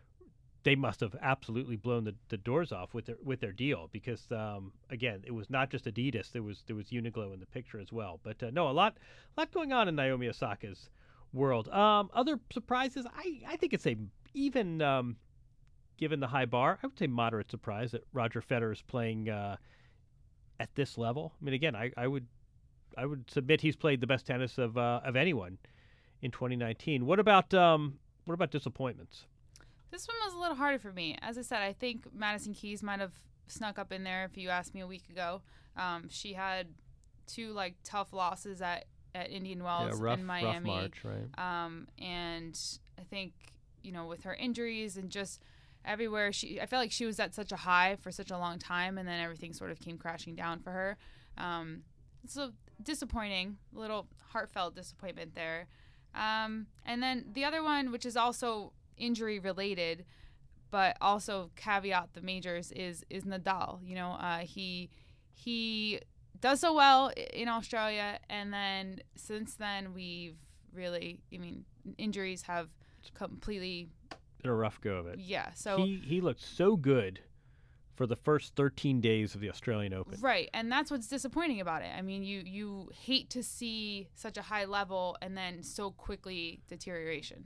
they must have absolutely blown the, the doors off with their with their deal, because um, again, it was not just Adidas. There was there was Uniqlo in the picture as well. But uh, no, a lot a lot going on in Naomi Osaka's world. Um, other surprises, I, I think it's a even um, given the high bar, I would say moderate surprise that Roger Federer is playing uh, at this level. I mean, again, I, I would I would submit he's played the best tennis of uh, of anyone in twenty nineteen. What about um, what about disappointments? This one was a little harder for me. As I said, I think Madison Keys might have snuck up in there if you asked me a week ago. Um, she had two like tough losses at, at Indian Wells yeah, rough, and Miami. Rough March, right? Um, and I think, you know, with her injuries and just everywhere, she I felt like she was at such a high for such a long time, and then everything sort of came crashing down for her. Um, so disappointing, a little heartfelt disappointment there. Um, and then the other one, which is also injury related, but also caveat the majors, is is Nadal. You know, uh, he he does so well in Australia, and then since then we've really, I mean, injuries have completely been a rough go of it. Yeah, so he he looked so good for the first thirteen days of the Australian Open. Right, and that's what's disappointing about it. I mean, you you hate to see such a high level and then so quickly deterioration.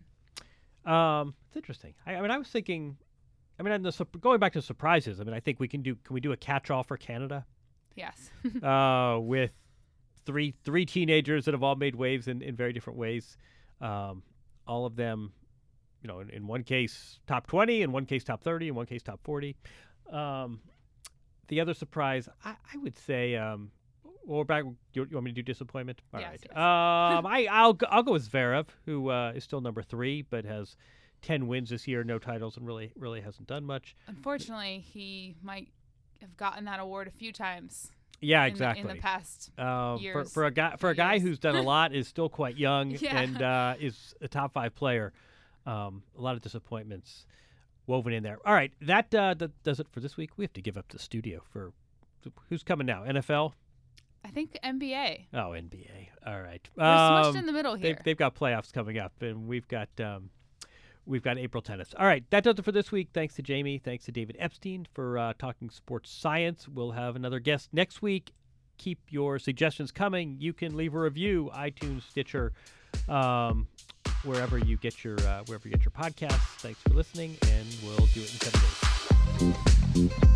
Um, it's interesting. I, I mean, I was thinking, I mean, the, going back to surprises. I mean, I think we can do. Can we do a catch-all for Canada? Yes. uh, with three three teenagers that have all made waves in, in very different ways. Um, all of them, you know, in, in one case top twenty, in one case top thirty, in one case top forty. Um, the other surprise, I, I would say, um, well, we're back. You, you want me to do disappointment? All yes, right. Yes. Um, I I'll go, I'll go with Zverev, who uh, is still number three, but has ten wins this year, no titles, and really really hasn't done much. Unfortunately, he might have gotten that award a few times. Yeah, in exactly. The, in the past um, years. For, for a guy for a guy years. who's done a lot, is still quite young, yeah. and uh, is a top five player. Um, a lot of disappointments woven in there. All right, that uh, that does it for this week. We have to give up the studio for who's coming now. N F L. I think N B A. Oh, N B A. All right. We're um, smushed in the middle here. They've, they've got playoffs coming up, and we've got um, we've got April tennis. All right, that does it for this week. Thanks to Jamie. Thanks to David Epstein for uh, talking sports science. We'll have another guest next week. Keep your suggestions coming. You can leave a review, iTunes, Stitcher, um, wherever you get your uh, wherever you get your podcasts. Thanks for listening, and we'll do it in seven days.